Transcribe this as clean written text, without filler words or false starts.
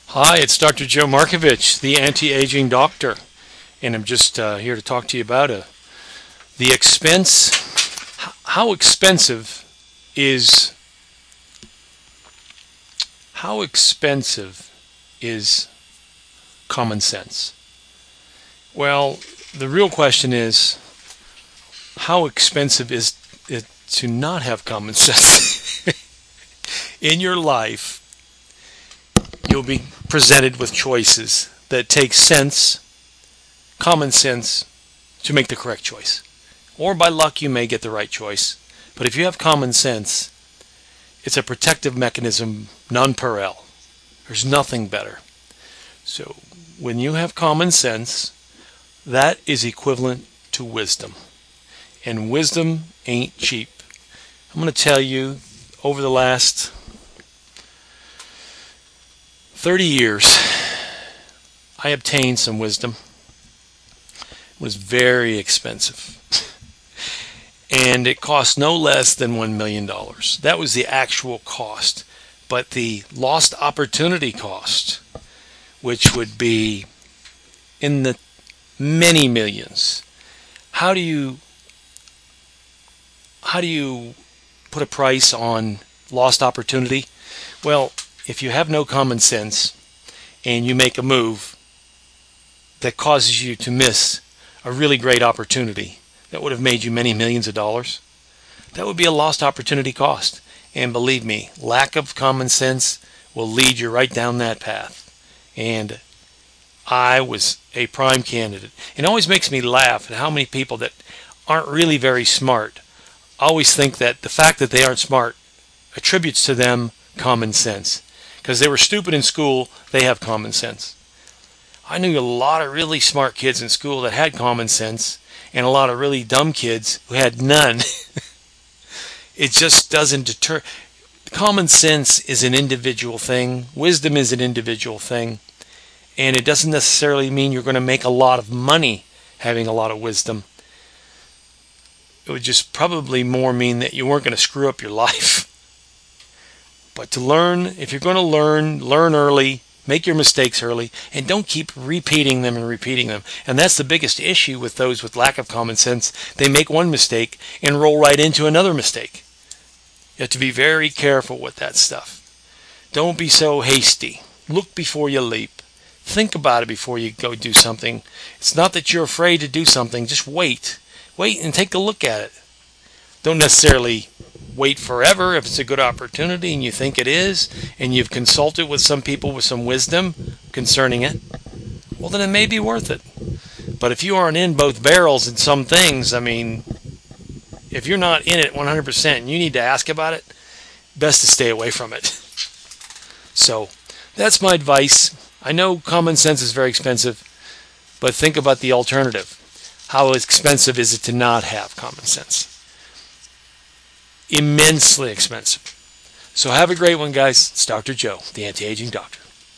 Hi, it's Dr. Joe Markovich, the anti-aging doctor, and I'm just here to talk to you about the expense. How expensive is how expensive is common sense? Well, the real question is how expensive is it to not have common sense in your life? You'll be presented with choices that take sense, common sense, to make the correct choice. Or by luck, you may get the right choice. But if you have common sense, it's a protective mechanism non pareil. There's nothing better. So when you have common sense, that is equivalent to wisdom. And wisdom ain't cheap. I'm going to tell you, over the last 30 years, I obtained some wisdom. It was very expensive. And it cost no less than $1 million. That was the actual cost. But the lost opportunity cost, which would be in the many millions, how do you put a price on lost opportunity? Well, if you have no common sense and you make a move that causes you to miss a really great opportunity that would have made you many millions of dollars, that would be a lost opportunity cost. And believe me, lack of common sense will lead you right down that path. And I was a prime candidate. It always makes me laugh at how many people that aren't really very smart always think that the fact that they aren't smart attributes to them common sense. Because they were stupid in school, they have common sense. I knew a lot of really smart kids in school that had common sense, and a lot of really dumb kids who had none. It just doesn't deter. Common sense is an individual thing. Wisdom is an individual thing. And it doesn't necessarily mean you're going to make a lot of money having a lot of wisdom. It would just probably more mean that you weren't going to screw up your life. But to learn, if you're going to learn early, make your mistakes early, and don't keep repeating them and repeating them. And that's the biggest issue with those with lack of common sense. They make one mistake and roll right into another mistake. You have to be very careful with that stuff. Don't be so hasty. Look before you leap. Think about it before you go do something. It's not that you're afraid to do something. Just wait. Wait and take a look at it. Don't necessarily wait forever if it's a good opportunity and you think it is, and you've consulted with some people with some wisdom concerning it. Well, then it may be worth it. But if you aren't in both barrels in some things, I mean, if you're not in it 100% and you need to ask about it, best to stay away from it. So that's my advice. I know common sense is very expensive, but think about the alternative. How expensive is it to not have common sense? Immensely expensive. So have a great one, guys. It's Dr. Joe, the anti-aging doctor.